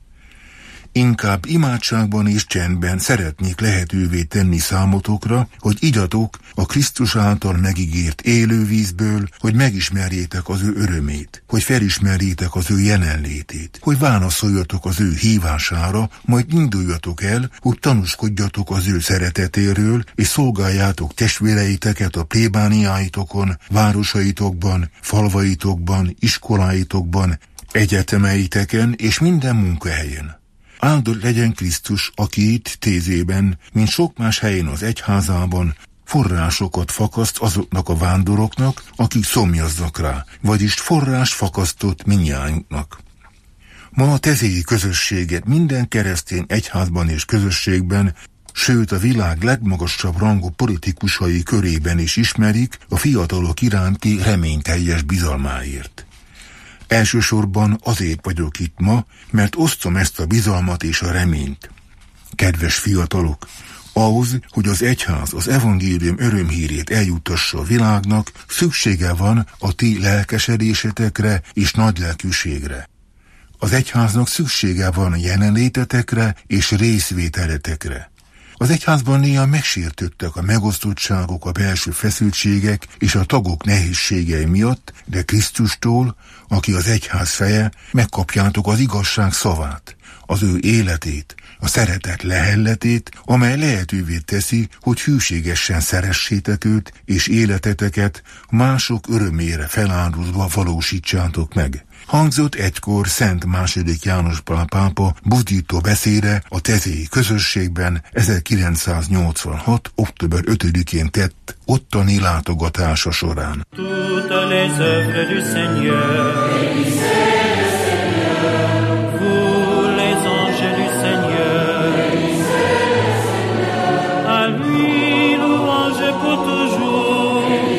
Inkább imádságban és csendben szeretnék lehetővé tenni számotokra, hogy igyatok a Krisztus által megígért élővízből, hogy megismerjétek az ő örömét, hogy felismerjétek az ő jelenlétét, hogy válaszoljatok az ő hívására, majd induljatok el, hogy tanúskodjatok az ő szeretetéről, és szolgáljátok testvéreiteket a plébániáitokon, városaitokban, falvaitokban, iskoláitokban, egyetemeiteken és minden munkahelyen. Áldott legyen Krisztus, aki itt Tézében, mint sok más helyen az egyházában, forrásokat fakaszt azoknak a vándoroknak, akik szomjaznak rá, vagyis forrás fakasztott mindnyájunknak. Ma a tezéi közösséget minden keresztény egyházban és közösségben, sőt a világ legmagasabb rangú politikusai körében is ismerik a fiatalok iránti reményteljes bizalmáért. Elsősorban azért vagyok itt ma, mert osztom ezt a bizalmat és a reményt. Kedves fiatalok, ahhoz, hogy az egyház az evangélium örömhírét eljutassa a világnak, szüksége van a ti lelkesedésetekre és nagylelkűségre. Az egyháznak szüksége van a jelenlétetekre és részvételetekre. Az egyházban néha megsértődtek a megosztottságok, a belső feszültségek és a tagok nehézségei miatt, de Krisztustól, aki az egyház feje, megkapjátok az igazság szavát, az ő életét, a szeretet lehelletét, amely lehetővé teszi, hogy hűségesen szeressétek őt, és életeteket mások örömére feláldozva valósítsátok meg. Hangzott egykor Szent második János Pál pápa buzdító beszéde a tezéi közösségben ezerkilencszáznyolcvanhat. október ötödikén tett ottani látogatása során. Toutes les œuvres du Seigneur, vous les anges du Seigneur, à lui louange pour toujours.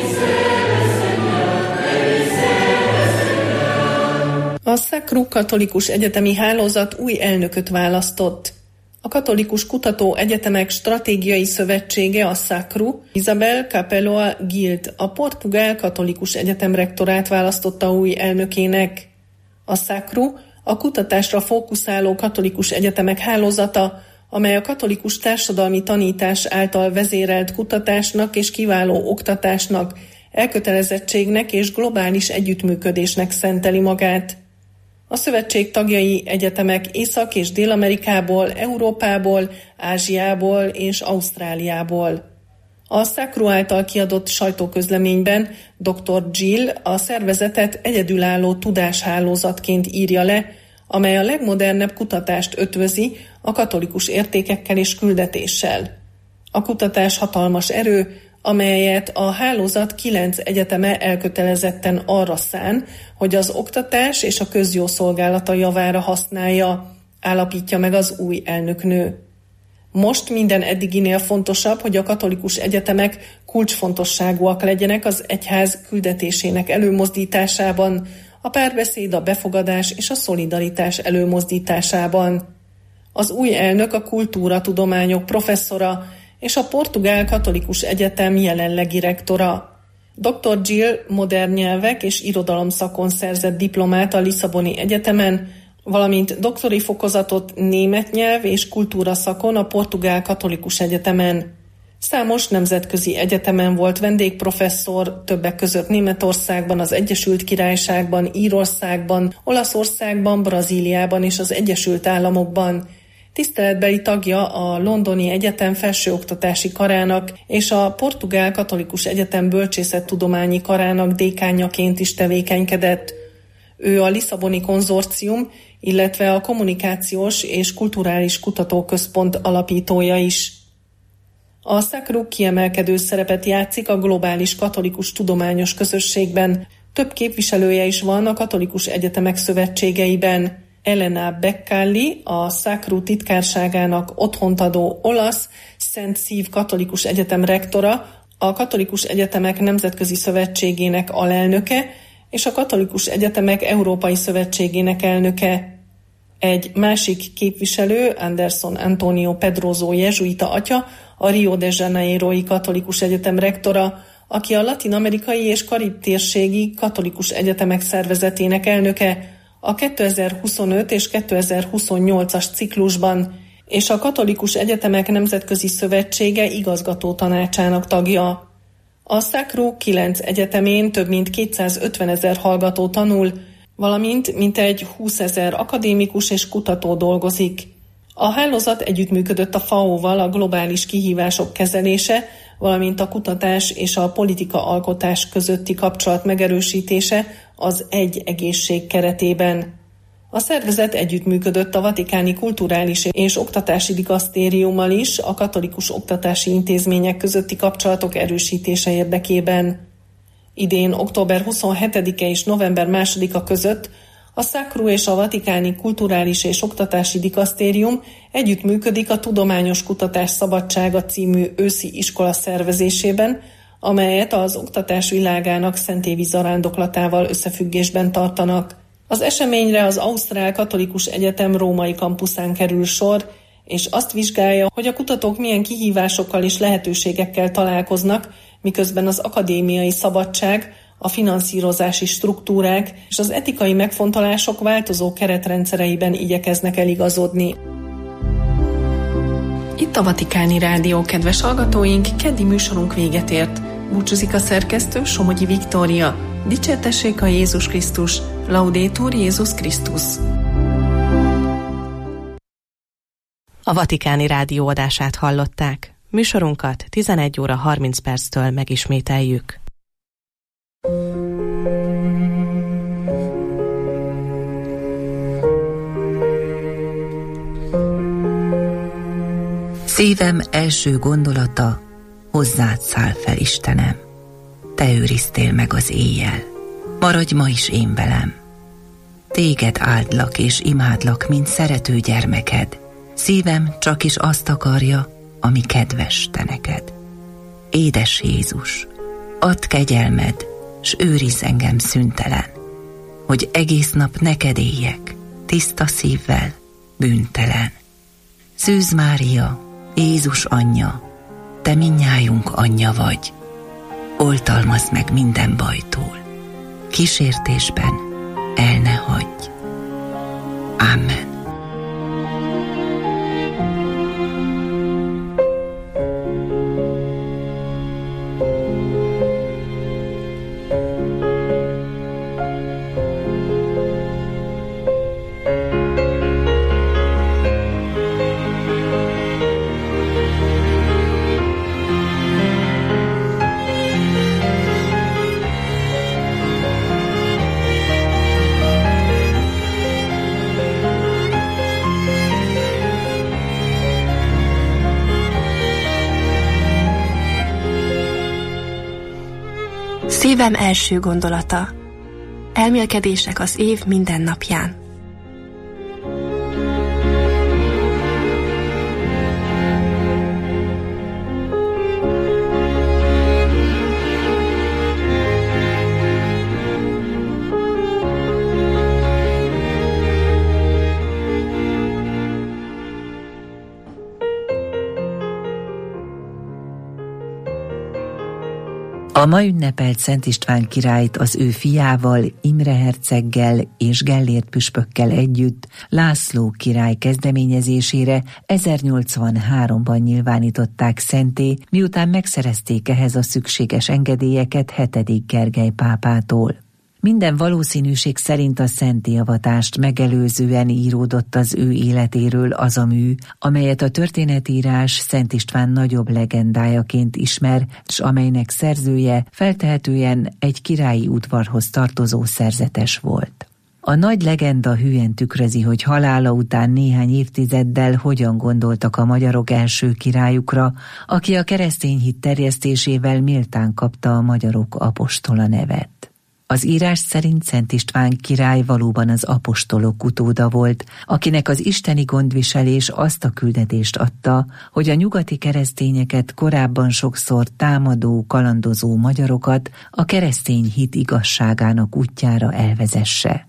A Sacru Katolikus Egyetemi Hálózat új elnököt választott. A Katolikus Kutató Egyetemek Stratégiai Szövetsége, a Sacru, Isabel Capeloa Guild, a Portugál Katolikus Egyetem rektorát választotta új elnökének. A Sacru a kutatásra fókuszáló katolikus egyetemek hálózata, amely a katolikus társadalmi tanítás által vezérelt kutatásnak és kiváló oktatásnak, elkötelezettségnek és globális együttműködésnek szenteli magát. A szövetség tagjai egyetemek Észak- és Dél-Amerikából, Európából, Ázsiából és Ausztráliából. A Sacru által kiadott sajtóközleményben doktor Gill a szervezetet egyedülálló tudáshálózatként írja le, amely a legmodernebb kutatást ötvözi a katolikus értékekkel és küldetéssel. A kutatás hatalmas erő, amelyet a hálózat kilenc egyeteme elkötelezetten arra szán, hogy az oktatás és a közjó szolgálata javára használja, állapítja meg az új elnöknő. Most minden eddiginél fontosabb, hogy a katolikus egyetemek kulcsfontosságúak legyenek az egyház küldetésének előmozdításában, a párbeszéd, a befogadás és a szolidaritás előmozdításában. Az új elnök a kultúratudományok professzora és a Portugál Katolikus Egyetem jelenlegi rektora. doktor Gill modern nyelvek és irodalom szakon szerzett diplomát a Lisszaboni Egyetemen, valamint doktori fokozatot német nyelv és kultúra szakon a Portugál Katolikus Egyetemen. Számos nemzetközi egyetemen volt vendégprofesszor, többek között Németországban, az Egyesült Királyságban, Írországban, Olaszországban, Brazíliában és az Egyesült Államokban. Tiszteletbeli tagja a Londoni Egyetem felsőoktatási karának és a Portugál Katolikus Egyetem bölcsészettudományi karának dékánjaként is tevékenykedett. Ő a Lisszaboni Konzorcium, illetve a Kommunikációs és Kulturális Kutatóközpont alapítója is. A Sacru kiemelkedő szerepet játszik a globális katolikus tudományos közösségben. Több képviselője is van a katolikus egyetemek szövetségeiben. Elena Beccalli, a Sacru titkárságának otthontadó olasz Szent Szív Katolikus Egyetem rektora, a Katolikus Egyetemek Nemzetközi Szövetségének alelnöke és a Katolikus Egyetemek Európai Szövetségének elnöke. Egy másik képviselő, Anderson Antonio Pedroso jezsuita atya, a Rio de Janeiro-i Katolikus Egyetem rektora, aki a latin-amerikai és karib-térségi katolikus egyetemek szervezetének elnöke a kétezer-huszonöt és kétezer-huszonnyolcas ciklusban, és a Katolikus Egyetemek Nemzetközi Szövetsége igazgató tanácsának tagja. A Sacru kilenc egyetemén több mint kétszázötvenezer hallgató tanul, valamint mintegy húszezer akadémikus és kutató dolgozik. A hálózat együttműködött a FAO-val a globális kihívások kezelése, valamint a kutatás és a politika alkotás közötti kapcsolat megerősítése az Egy Egészség keretében. A szervezet együttműködött a Vatikáni Kulturális és Oktatási Dikasztériummal is a katolikus oktatási intézmények közötti kapcsolatok erősítése érdekében. Idén október huszonhetedike és november másodika között a Sacru és a Vatikáni Kulturális és Oktatási Dikasztérium együttműködik a Tudományos Kutatás Szabadsága című őszi iskola szervezésében, amelyet az oktatás világának szentévi zarándoklatával összefüggésben tartanak. Az eseményre az Ausztrál Katolikus Egyetem római kampuszán kerül sor, és azt vizsgálja, hogy a kutatók milyen kihívásokkal és lehetőségekkel találkoznak, miközben az akadémiai szabadság, a finanszírozási struktúrák és az etikai megfontolások változó keretrendszereiben igyekeznek eligazodni. Itt a Vatikáni Rádió, kedves hallgatóink, keddi műsorunk véget ért. Búcsúzik a szerkesztő, Somogyi Viktória. Dicsértessék a Jézus Krisztus, Laudetur Jézus Krisztus. A Vatikáni Rádió adását hallották. Műsorunkat tizenegy óra harminc perctől megismételjük. Szívem első gondolata, hozzád száll fel, Istenem. Te őriztél meg az éjjel, maradj ma is én velem. Téged áldlak és imádlak, mint szerető gyermeked. Szívem csak is azt akarja, ami kedves te neked. Édes Jézus, add kegyelmed, s őrizz engem szüntelen, hogy egész nap neked éljek, tiszta szívvel, bűntelen. Szűz Mária, Jézus anyja, te mindnyájunk anyja vagy, oltalmazd meg minden bajtól, kísértésben el ne hagyj. Amen. Szívem első gondolata. Elmélkedések az év minden napján. A ma ünnepelt Szent István királyt az ő fiával, Imre herceggel és Gellért püspökkel együtt László király kezdeményezésére ezernyolcvanháromban nyilvánították szentté, miután megszerezték ehhez a szükséges engedélyeket hetedik Gergely pápától. Minden valószínűség szerint a szenttéavatást megelőzően íródott az ő életéről az a mű, amelyet a történetírás Szent István nagyobb legendájaként ismer, s amelynek szerzője feltehetően egy királyi udvarhoz tartozó szerzetes volt. A nagy legenda hűen tükrözi, hogy halála után néhány évtizeddel hogyan gondoltak a magyarok első királyukra, aki a keresztény hit terjesztésével méltán kapta a magyarok apostola nevet. Az írás szerint Szent István király valóban az apostolok utóda volt, akinek az isteni gondviselés azt a küldetést adta, hogy a nyugati keresztényeket, korábban sokszor támadó, kalandozó magyarokat a keresztény hit igazságának útjára elvezesse.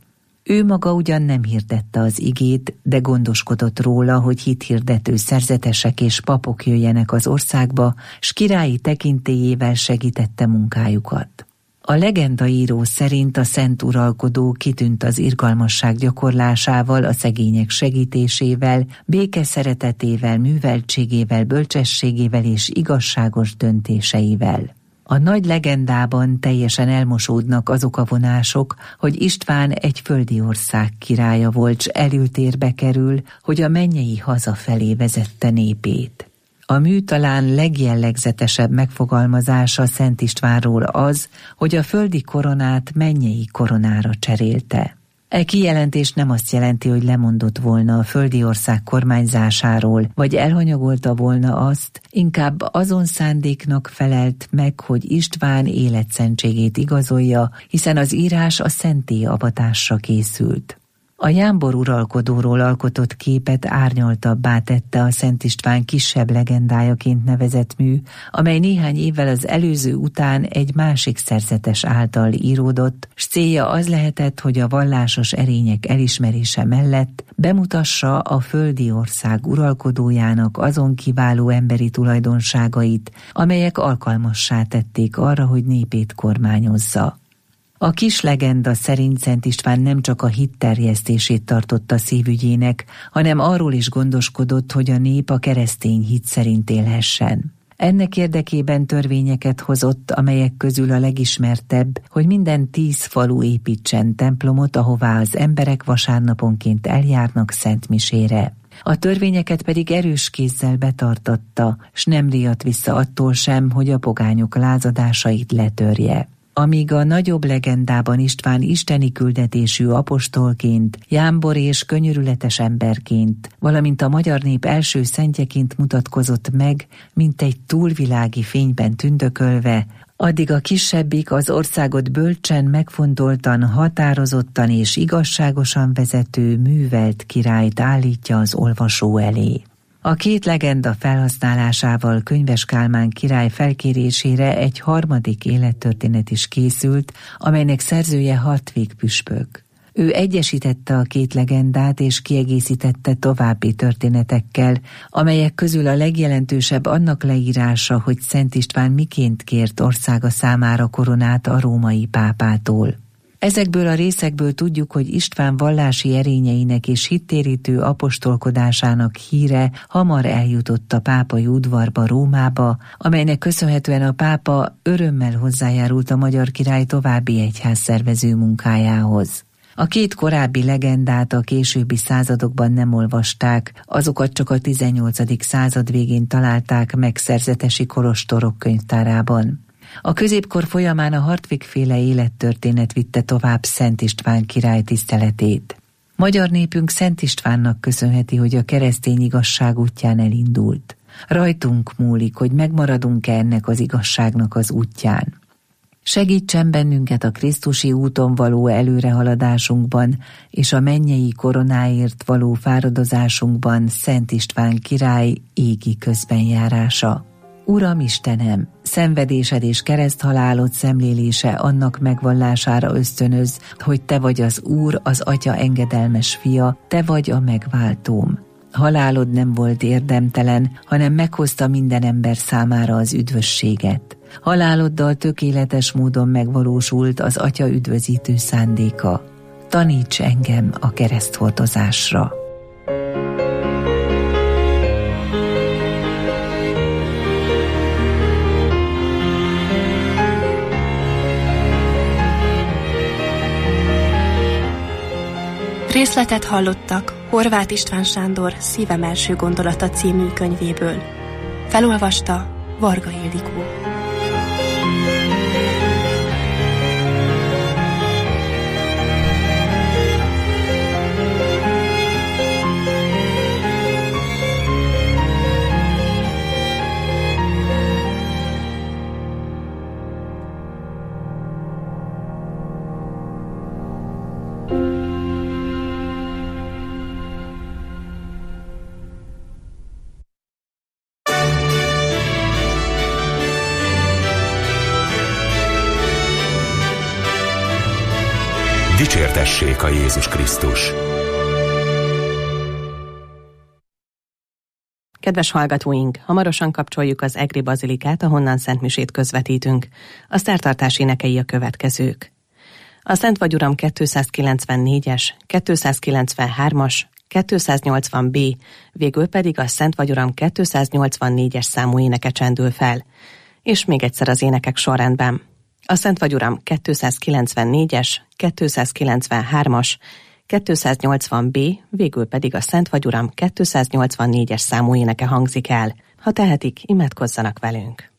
Ő maga ugyan nem hirdette az igét, de gondoskodott róla, hogy hithirdető szerzetesek és papok jöjjenek az országba, s királyi tekintélyével segítette munkájukat. A legendaíró szerint a szent uralkodó kitűnt az irgalmasság gyakorlásával, a szegények segítésével, béke szeretetével, műveltségével, bölcsességével és igazságos döntéseivel. A nagy legendában teljesen elmosódnak azok a vonások, hogy István egy földi ország királya volt, s elültérbe kerül, hogy a mennyei haza felé vezette népét. A mű talán legjellegzetesebb megfogalmazása Szent Istvánról az, hogy a földi koronát mennyei koronára cserélte. E kijelentés nem azt jelenti, hogy lemondott volna a földi ország kormányzásáról, vagy elhanyagolta volna azt, inkább azon szándéknak felelt meg, hogy István életszentségét igazolja, hiszen az írás a szentély avatásra készült. A jámbor uralkodóról alkotott képet árnyaltabbá tette a Szent István kisebb legendájaként nevezett mű, amely néhány évvel az előző után egy másik szerzetes által íródott, s célja az lehetett, hogy a vallásos erények elismerése mellett bemutassa a földi ország uralkodójának azon kiváló emberi tulajdonságait, amelyek alkalmassá tették arra, hogy népét kormányozza. A kis legenda szerint Szent István nem csak a hit terjesztését tartotta szívügyének, hanem arról is gondoskodott, hogy a nép a keresztény hit szerint élhessen. Ennek érdekében törvényeket hozott, amelyek közül a legismertebb, hogy minden tíz falu építsen templomot, ahová az emberek vasárnaponként eljárnak szentmisére. A törvényeket pedig erős kézzel betartatta, s nem riadt vissza attól sem, hogy a pogányok lázadásait letörje. Amíg a nagyobb legendában István isteni küldetésű apostolként, jámbor és könyörületes emberként, valamint a magyar nép első szentjeként mutatkozott meg, mint egy túlvilági fényben tündökölve, addig a kisebbik az országot bölcsen, megfontoltan, határozottan és igazságosan vezető, művelt királyt állítja az olvasó elé. A két legenda felhasználásával Könyves Kálmán király felkérésére egy harmadik élettörténet is készült, amelynek szerzője Hartwig püspök. Ő egyesítette a két legendát és kiegészítette további történetekkel, amelyek közül a legjelentősebb annak leírása, hogy Szent István miként kért országa számára koronát a római pápától. Ezekből a részekből tudjuk, hogy István vallási erényeinek és hittérítő apostolkodásának híre hamar eljutott a pápai udvarba, Rómába, amelynek köszönhetően a pápa örömmel hozzájárult a magyar király további egyházszervező munkájához. A két korábbi legendát a későbbi századokban nem olvasták, azokat csak a tizennyolcadik század végén találták meg szerzetesi kolostorok könyvtárában. A középkor folyamán a Hartwig-féle élettörténet vitte tovább Szent István király tiszteletét. Magyar népünk Szent Istvánnak köszönheti, hogy a keresztény igazság útján elindult. Rajtunk múlik, hogy megmaradunk-e ennek az igazságnak az útján. Segítsen bennünket a krisztusi úton való előrehaladásunkban és a mennyei koronáért való fáradozásunkban Szent István király égi közbenjárása. Uram Istenem, szenvedésed és kereszthalálod szemlélése annak megvallására ösztönöz, hogy Te vagy az Úr, az Atya engedelmes fia, Te vagy a megváltóm. Halálod nem volt érdemtelen, hanem meghozta minden ember számára az üdvösséget. Haláloddal tökéletes módon megvalósult az Atya üdvözítő szándéka. Taníts engem a kereszthordozásra. Részletet hallottak Horváth István Sándor Szívem első gondolata című könyvéből. Felolvasta Varga Ildikó. Dicsértessék a Jézus Krisztus! Kedves hallgatóink, hamarosan kapcsoljuk az Egri Bazilikát, ahonnan szentmisét közvetítünk. A szertartás énekei a következők. A Szent vagy Uram kétszázkilencvennégyes, kétszázkilencvenhármas, kétszáznyolcvan bé, végül pedig a Szent vagy Uram kétszáznyolcvannégyes számú éneke csendül fel. És még egyszer az énekek sorrendben. A Szent vagy Uram kétszázkilencvennégyes, kétszázkilencvenhármas, kétszáznyolcvan bé, végül pedig a Szent vagy Uram kétszáznyolcvannégyes számú éneke hangzik el. Ha tehetik, imádkozzanak velünk.